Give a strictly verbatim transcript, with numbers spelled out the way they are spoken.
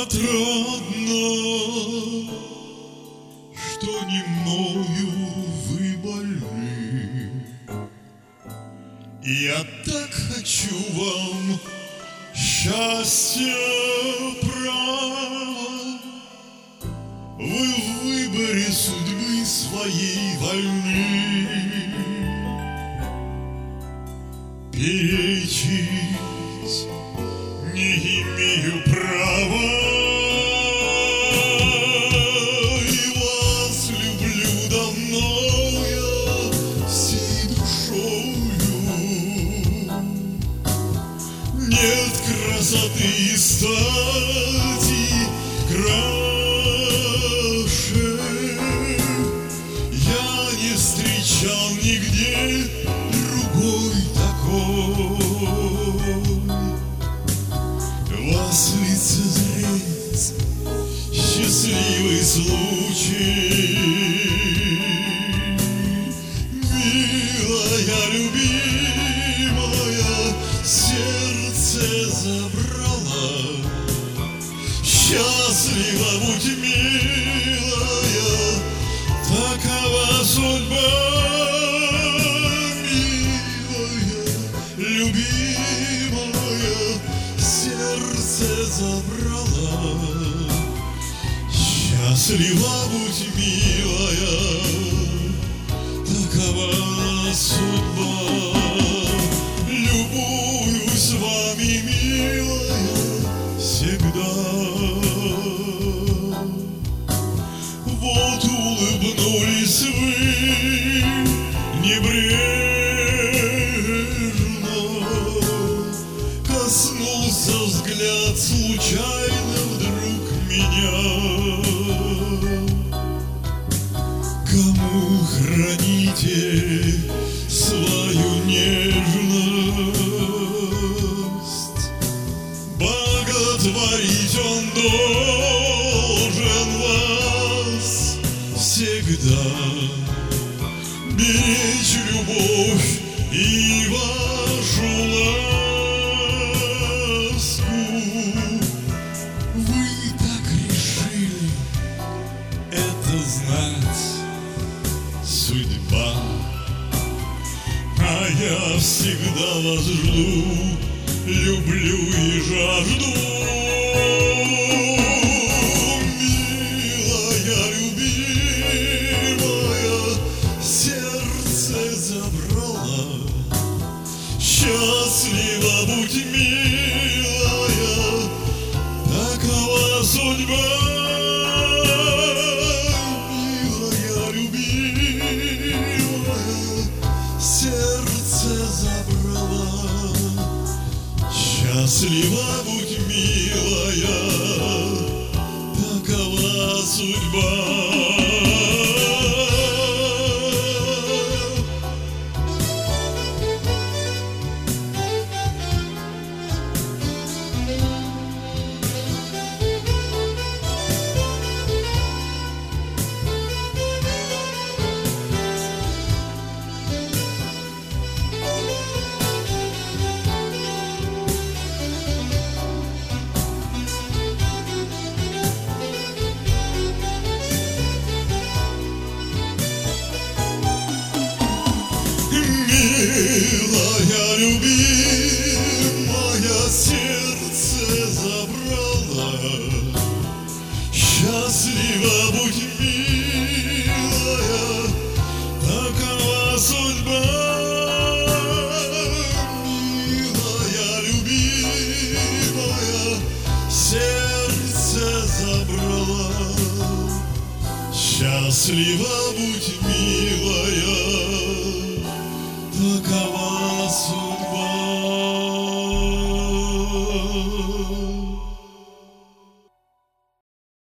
Отрадно, что не мною вы больны. Я так хочу вам счастья, право. Вы в выборе судьбы своей вольны. Перечить не имею права. И вас люблю давно я всей душою. Нет красоты и стати краше. Я не встречал нигде другой такой. Вас лицезреть счастливый случай. Милая, любимая, сердце забрала. Счастлива будь, милая, такова судьба. Милая, любимая, сердце забрала. Счастлива будь, милая, такова судьба. Любуюсь вами, милая, всегда. Вот улыбнулись вы небрежно, коснулся взгляд случайно вдруг меня. Кому храните свою нежность? Боготворить он должен вас всегда. Беречь любовь и вашу ласку. Вы так решили, это знать судьба. А я всегда вас жду, люблю и жажду. Милая, любимая, сердце забрала. Счастлива будь, милая, такова судьба. Милая, любимая, сердце забрала. Счастлива будь, милая, такова судьба. Милая, любимая, сердце забрала. Счастлива будь, милая, такова судьба. Милая, любимая, сердце забрала. Счастлива будь, милая, такова судьба.